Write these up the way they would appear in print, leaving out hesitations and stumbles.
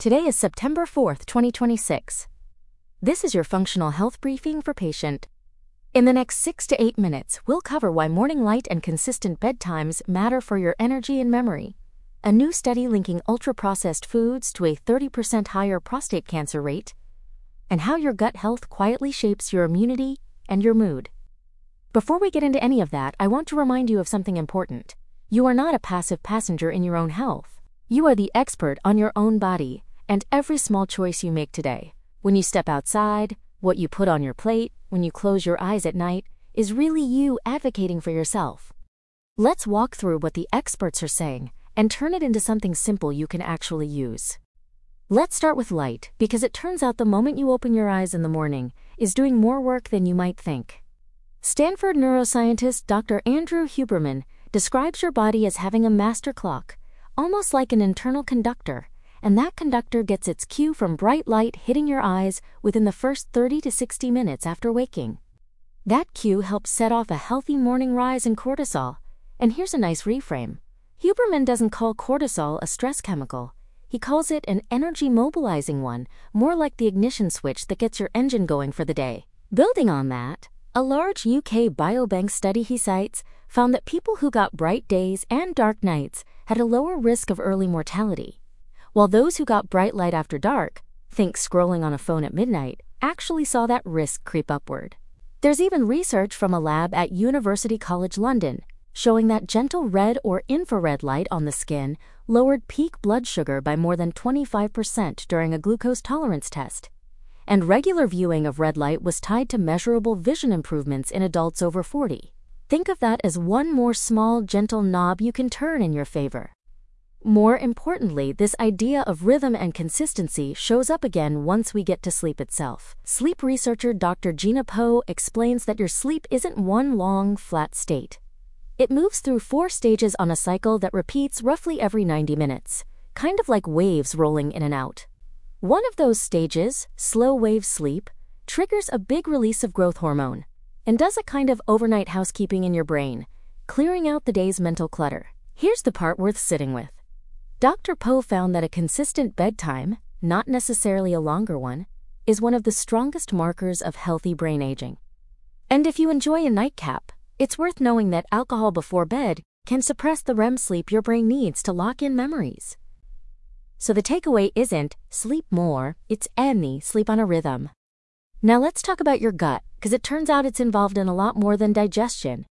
Today is September 4th, 2026. This is your functional health briefing for patient. In the next 6 to 8 minutes, we'll cover why morning light and consistent bedtimes matter for your energy and memory. A new study linking ultra-processed foods to a 30% higher prostate cancer rate, and how your gut health quietly shapes your immunity and your mood. Before we get into any of that, I want to remind you of something important. You are not a passive passenger in your own health. You are the expert on your own body and every small choice you make today. When you step outside, what you put on your plate, when you close your eyes at night, is really you advocating for yourself. Let's walk through what the experts are saying and turn it into something simple you can actually use. Let's start with light, because it turns out the moment you open your eyes in the morning is doing more work than you might think. Stanford neuroscientist Dr. Andrew Huberman describes your body as having a master clock, almost like an internal conductor, and that conductor gets its cue from bright light hitting your eyes within the first 30 to 60 minutes after waking. That cue helps set off a healthy morning rise in cortisol. And here's a nice reframe. Huberman doesn't call cortisol a stress chemical. He calls it an energy-mobilizing one, more like the ignition switch that gets your engine going for the day. Building on that, a large UK biobank study he cites found that people who got bright days and dark nights had a lower risk of early mortality, while those who got bright light after dark, think scrolling on a phone at midnight, actually saw that risk creep upward. There's even research from a lab at University College London showing that gentle red or infrared light on the skin lowered peak blood sugar by more than 25% during a glucose tolerance test. And regular viewing of red light was tied to measurable vision improvements in adults over 40. Think of that as one more small, gentle knob you can turn in your favor. More importantly, this idea of rhythm and consistency shows up again once we get to sleep itself. Sleep researcher Dr. Gina Poe explains that your sleep isn't one long, flat state. It moves through 4 stages on a cycle that repeats roughly every 90 minutes, kind of like waves rolling in and out. One of those stages, slow wave sleep, triggers a big release of growth hormone and does a kind of overnight housekeeping in your brain, clearing out the day's mental clutter. Here's the part worth sitting with. Dr. Poe found that a consistent bedtime, not necessarily a longer one, is one of the strongest markers of healthy brain aging. And if you enjoy a nightcap, it's worth knowing that alcohol before bed can suppress the REM sleep your brain needs to lock in memories. So the takeaway isn't sleep more, it's sleep on a rhythm. Now let's talk about your gut, because it turns out it's involved in a lot more than digestion.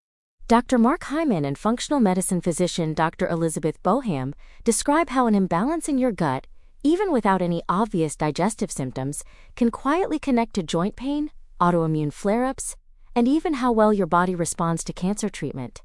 Dr. Mark Hyman and functional medicine physician Dr. Elizabeth Boham describe how an imbalance in your gut, even without any obvious digestive symptoms, can quietly connect to joint pain, autoimmune flare-ups, and even how well your body responds to cancer treatment.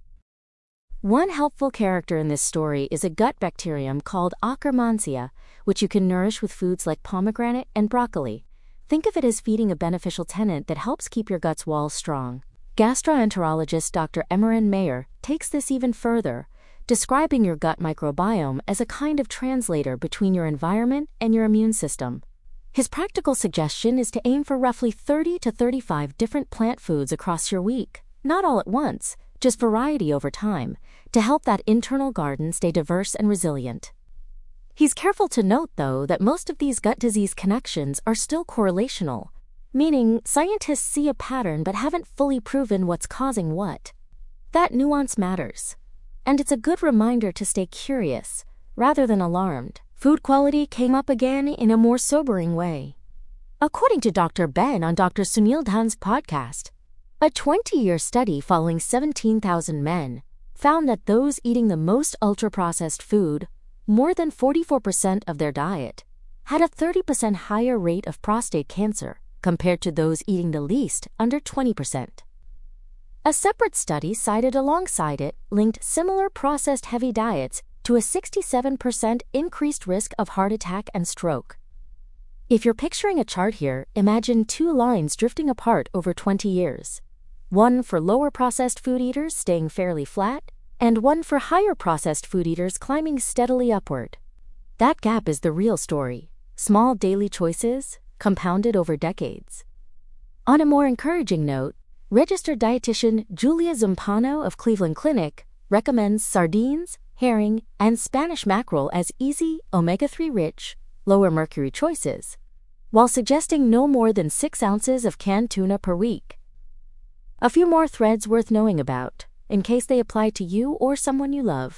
One helpful character in this story is a gut bacterium called Akkermansia, which you can nourish with foods like pomegranate and broccoli. Think of it as feeding a beneficial tenant that helps keep your gut's walls strong. Gastroenterologist Dr. Emmerin Mayer takes this even further, describing your gut microbiome as a kind of translator between your environment and your immune system. His practical suggestion is to aim for roughly 30 to 35 different plant foods across your week, not all at once, just variety over time, to help that internal garden stay diverse and resilient. He's careful to note, though, that most of these gut disease connections are still correlational, meaning scientists see a pattern but haven't fully proven what's causing what. That nuance matters, and it's a good reminder to stay curious rather than alarmed. Food quality came up again in a more sobering way. According to Dr. Ben on Dr. Sunil Dhan's podcast, a 20-year study following 17,000 men found that those eating the most ultra-processed food, more than 44% of their diet, had a 30% higher rate of prostate cancer compared to those eating the least, under 20%. A separate study cited alongside it linked similar processed heavy diets to a 67% increased risk of heart attack and stroke. If you're picturing a chart here, imagine 2 lines drifting apart over 20 years. One for lower processed food eaters staying fairly flat, and one for higher processed food eaters climbing steadily upward. That gap is the real story. Small daily choices, compounded over decades. On a more encouraging note, registered dietitian Julia Zumpano of Cleveland Clinic recommends sardines, herring, and Spanish mackerel as easy, omega-3 rich, lower mercury choices, while suggesting no more than 6 ounces of canned tuna per week. A few more threads worth knowing about, in case they apply to you or someone you love.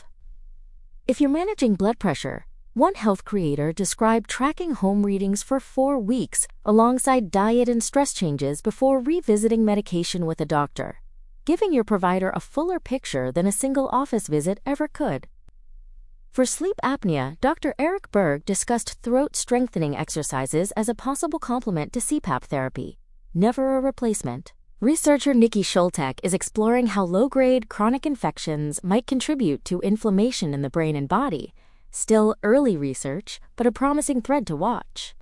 If you're managing blood pressure, one health creator described tracking home readings for 4 weeks alongside diet and stress changes before revisiting medication with a doctor, giving your provider a fuller picture than a single office visit ever could. For sleep apnea, Dr. Eric Berg discussed throat strengthening exercises as a possible complement to CPAP therapy, never a replacement. Researcher Nikki Schultek is exploring how low-grade chronic infections might contribute to inflammation in the brain and body. Still early research, but a promising thread to watch.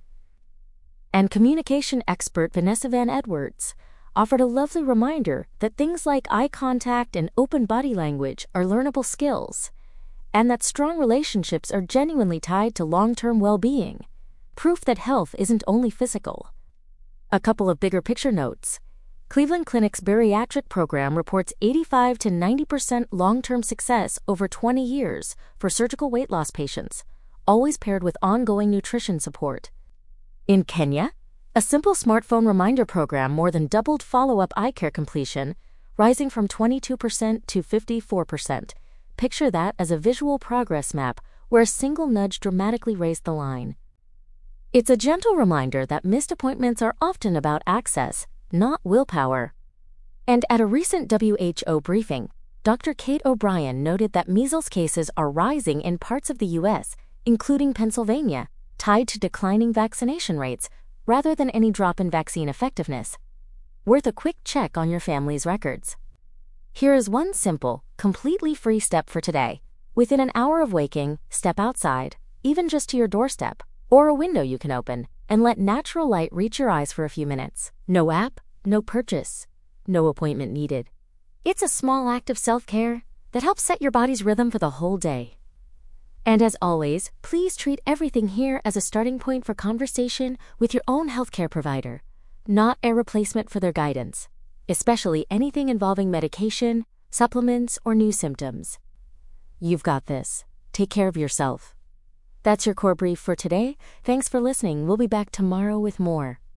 And communication expert Vanessa Van Edwards offered a lovely reminder that things like eye contact and open body language are learnable skills, and that strong relationships are genuinely tied to long-term well-being, proof that health isn't only physical. A couple of bigger picture notes. Cleveland Clinic's bariatric program reports 85 to 90% long-term success over 20 years for surgical weight loss patients, always paired with ongoing nutrition support. In Kenya, a simple smartphone reminder program more than doubled follow-up eye care completion, rising from 22% to 54%. Picture that as a visual progress map where a single nudge dramatically raised the line. It's a gentle reminder that missed appointments are often about access, not willpower. And at a recent WHO briefing, Dr. Kate O'Brien noted that measles cases are rising in parts of the U.S., including Pennsylvania, tied to declining vaccination rates rather than any drop in vaccine effectiveness. Worth a quick check on your family's records. Here is one simple, completely free step for today. Within an hour of waking, step outside, even just to your doorstep, or a window you can open, and let natural light reach your eyes for a few minutes. No app, no purchase, no appointment needed. It's a small act of self-care that helps set your body's rhythm for the whole day. And as always, please treat everything here as a starting point for conversation with your own healthcare provider, not a replacement for their guidance, especially anything involving medication, supplements, or new symptoms. You've got this. Take care of yourself. That's your core brief for today. Thanks for listening. We'll be back tomorrow with more.